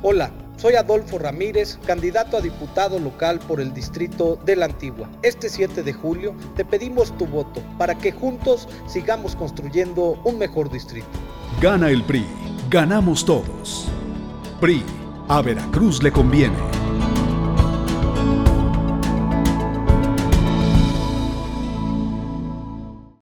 Hola, soy Adolfo Ramírez, candidato a diputado local por el distrito de La Antigua. Este 7 de julio te pedimos tu voto para que juntos sigamos construyendo un mejor distrito. Gana el PRI, ganamos todos. PRI, a Veracruz le conviene.